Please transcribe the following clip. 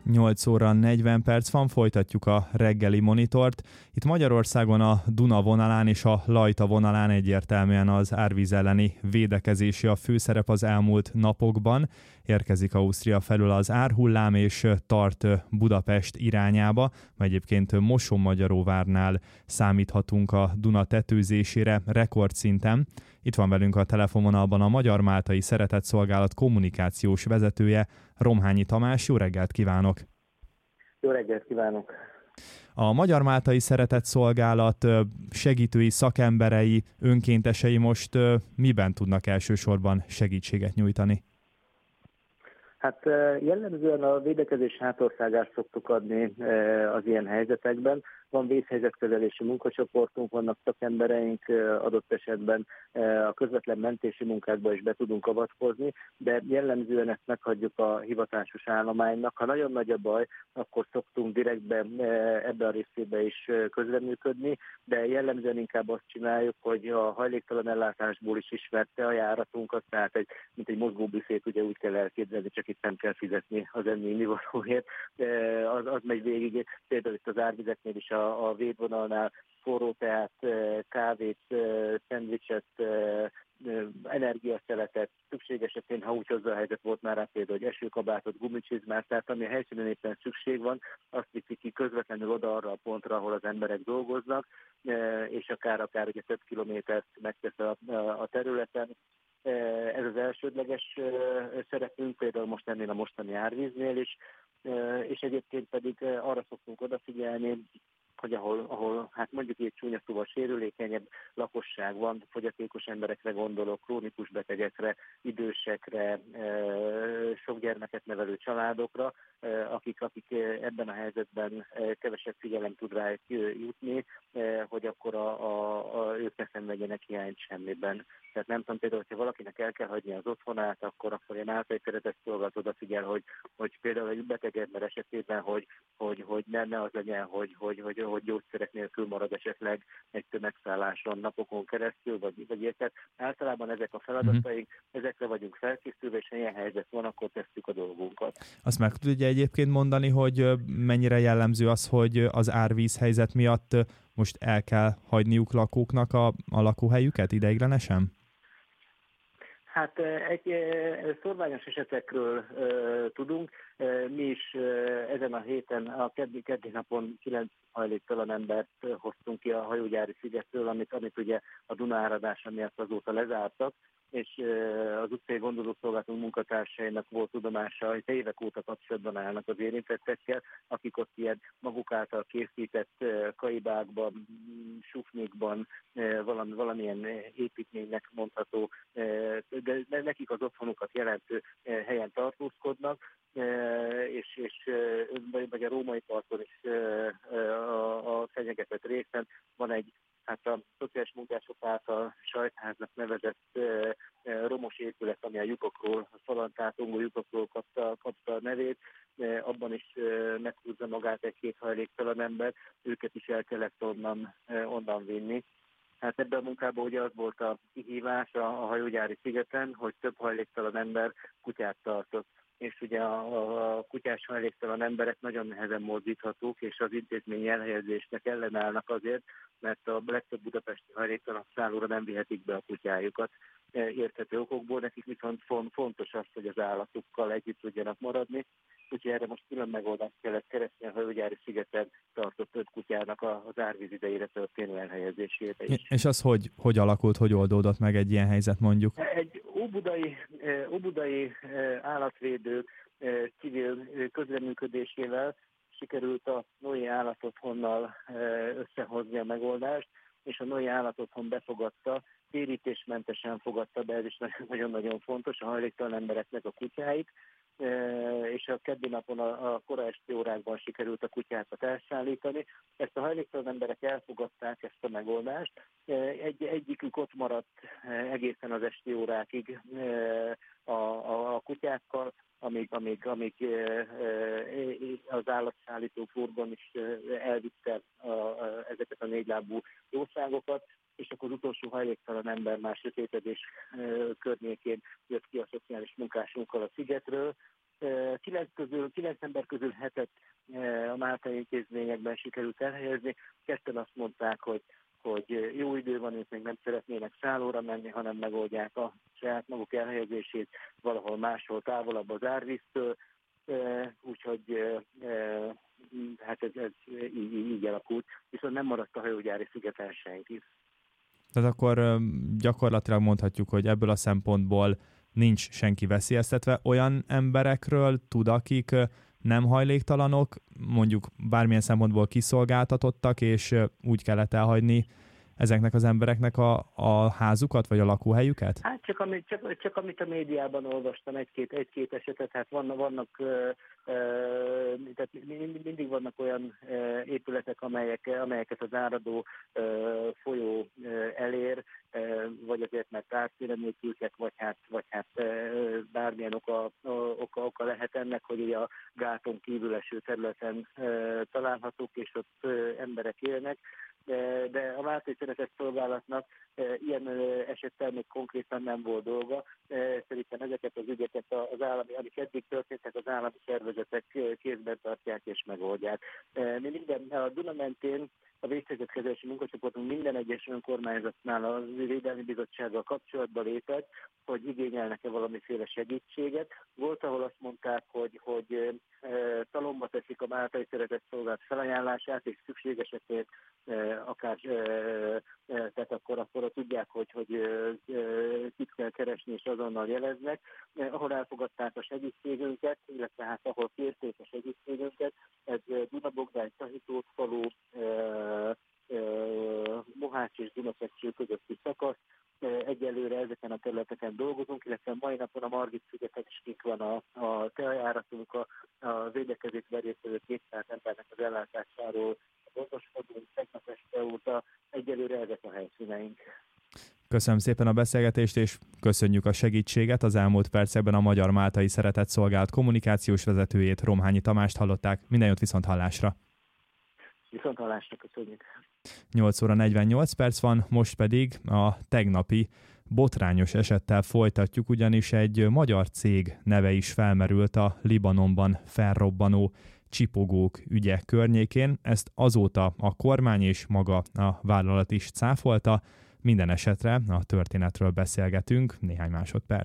8 óra 40 perc van, folytatjuk a reggeli monitort. Itt Magyarországon a Duna vonalán és a Lajta vonalán egyértelműen az árvíz elleni védekezési a főszerep az elmúlt napokban. Érkezik Ausztria felül az árhullám és tart Budapest irányába. Egyébként Mosonmagyaróvárnál számíthatunk a Duna tetőzésére rekordszinten. Itt van velünk a telefonvonalban a Magyar-Máltai Szeretetszolgálat kommunikációs vezetője, Romhányi Tamás. Jó reggelt kívánok! Jó reggelt kívánok! A Magyar-Máltai Szeretetszolgálat segítői, szakemberei, önkéntesei most miben tudnak elsősorban segítséget nyújtani? Hát jellemzően a védekezés hátországást szoktuk adni az ilyen helyzetekben. Van vészhelyzetkezelési munkacsoportunk, vannak szakembereink, adott esetben a közvetlen mentési munkákba is be tudunk avatkozni, de jellemzően ezt meghagyjuk a hivatásos állománynak. Ha nagyon nagy a baj, akkor szoktunk direktbe ebbe a részébe is közreműködni, de jellemzően inkább azt csináljuk, hogy a hajléktalan ellátásból is ismerte a járatunkat, tehát mint egy mozgóbüfét ugye úgy kell elképzelni, csak itt nem kell fizetni az enni-valóért. Az megy végig, például itt az árvizeknél is a védvonalnál forró teát, kávét, szendvicset, energiaszeletet, szükség esetén, ha úgy hozzá a helyzet volt már rá például, hogy esőkabátot, gumicsizmát, tehát ami a helyszínen éppen szükség van, azt viszi ki közvetlenül oda arra a pontra, ahol az emberek dolgoznak, és akár ugye több kilométert megtesz a területen. Ez az elsődleges szerepünk, például most ennél a mostani árvíznél is, és egyébként pedig arra szoktunk odafigyelni, hogy ahol hát mondjuk egy csúnya szóval sérülékenyebb lakosság van, fogyatékos emberekre gondolok, krónikus betegekre, idősekre, sok gyermeket nevelő családokra, akik ebben a helyzetben kevesebb figyelem tud rájuk jutni, hogy akkor ők ne szenvedjenek hiányt semmiben. Tehát nem tudom, például, hogyha valakinek el kell hagyni az otthonát, akkor ilyen általai szeretetszolgálat odafigyel, hogy például egy beteg ember esetében, hogy ne az legyen, hogy gyógyszerek nélkül marad esetleg egy tömegszálláson napokon keresztül, vagy érted. Általában ezek a feladataink, ezekre vagyunk felkészülve, és ha ilyen helyzet van, akkor tesszük a dolgunkat. Azt meg tudja egyébként mondani, hogy mennyire jellemző az, hogy az árvíz helyzet miatt most el kell hagyniuk lakóknak a lakóhelyüket ideiglenesen? Hát egy szorványos esetekről tudunk. Mi is ezen a héten, a keddi napon 9 hajléktalan embert hoztunk ki a hajógyári szigetről, amit ugye a Duna áradása miatt azóta lezártak, és az utcai gondozószolgálatunk munkatársainak volt tudomása, hogy évek óta kapcsolatban állnak az érintettekkel, akik ott ilyen maguk által készített kaibákban, sufnikban, valamilyen építménynek mondható, de nekik az otthonukat jelentő helyen tartózkodnak, vagy a római parton is a fenyegetett részen van egy, hát a szociális munkások által sajtháznak nevezett romos épület, ami a lyukokról, a falantátongó lyukokról kapta a nevét, abban is meghúzza magát egy-két hajléktalan ember, őket is el kellett onnan vinni. Hát ebben a munkában ugye az volt a kihívás a hajógyári szigeten, hogy több hajléktalan ember kutyát tartott. És ugye a kutyás hajléktalan emberek nagyon nehezen mozdíthatók, és az intézményi elhelyezésnek ellenállnak azért, mert a legtöbb budapesti hajléktalan szállóra nem vihetik be a kutyájukat érthető okokból, nekik viszont fontos az, hogy az állatukkal együtt tudjanak maradni, úgyhogy erre most külön megoldást kellett keresni a hajógyári szigeten tartott 5 kutyának az árvíz idejére történő elhelyezésére is. És az hogy alakult, hogy oldódott meg egy ilyen helyzet mondjuk? Egy óbudai állatvédő civil közreműködésével sikerült a Noé Állatotthonnal összehozni a megoldást, és a Noé Állatotthon befogadta, térítésmentesen fogadta be, ez is nagyon-nagyon fontos, a hajléktalan embereknek a kutyáit, és a keddi napon a kora esti órákban sikerült a kutyákat elszállítani. Ezt a hajléktalan emberek elfogadták, ezt a megoldást. Egyikük ott maradt egészen az esti órákig a kutyákkal, amíg az állatszállító furgon is elvitte ezeket a négylábú jószágokat, és akkor az utolsó hajléktalan ember már sötétedés környékén jött ki a szociális munkásunkkal a szigetről, 9 ember közül 7-et a máltai intézményekben sikerült elhelyezni. 2 azt mondták, hogy jó idő van, ők még nem szeretnének szállóra menni, hanem megoldják a saját maguk elhelyezését valahol máshol távolabb az árvíztől. Úgyhogy hát ez így alakult, viszont nem maradt a hajógyári szigeten senki. Tehát akkor gyakorlatilag mondhatjuk, hogy ebből a szempontból nincs senki veszélyeztetve. Olyan emberekről tud, akik nem hajléktalanok, mondjuk bármilyen szempontból kiszolgáltatottak, és úgy kellett elhagyni ezeknek az embereknek a házukat, vagy a lakóhelyüket? Hát csak amit a médiában olvastam, egy-két esetet, hát vannak tehát mindig vannak olyan épületek, amelyeket az áradó folyó elér, vagy azért mert átszélemépültek, vagy hát bármilyen oka lehet ennek, hogy a gáton kívül eső területen találhatók, és ott emberek élnek. De a Máltai Szeretett Szolgálatnak ilyen esettel még konkrétan nem volt dolga. Szerintem ezeket az ügyeket az állami, amik eddig történtek, az állami szervezetek kézben tartják és megoldják. A Duna mentén a vészhelyzetkezelési munkacsoportunk minden egyes önkormányzatnál a Védelmi Bizottsággal kapcsolatba lépett, hogy igényelnek-e valamiféle segítséget. Volt, ahol azt mondták, hogy talomba teszik a Máltai Szeretett Szolgálat felajánlását, és szükség esetén akár tehát akkor tudják, hogy kit kell keresni, és azonnal jeleznek. Ahol elfogadták a segítségünket, illetve hát ahol kérték a segítségünket, ez Dunabogdány, Tahitótfalu, Mohács és Dunaszegcső közötti szakasz. Egyelőre ezeken a területeken dolgozunk, illetve mai napon a Margit-szigeten is kint van a teajáratunk, a védekezést verjesztő 200 embernek az ellátásáról gondoskodunk tegnap este óta. Egyelőre ezek a helyszíneink. Köszönöm szépen a beszélgetést, és köszönjük a segítséget. Az elmúlt percekben a Magyar Máltai Szeretett Szolgálat kommunikációs vezetőjét, Romhányi Tamást hallották. Minden jót, viszont hallásra! Viszont hallásra, köszönjük! 8 óra 48 perc van, most pedig a tegnapi botrányos esettel folytatjuk, ugyanis egy magyar cég neve is felmerült a Libanonban felrobbanó csipogók ügye környékén. Ezt azóta a kormány és maga a vállalat is cáfolta. Minden esetre a történetről beszélgetünk néhány másodperc.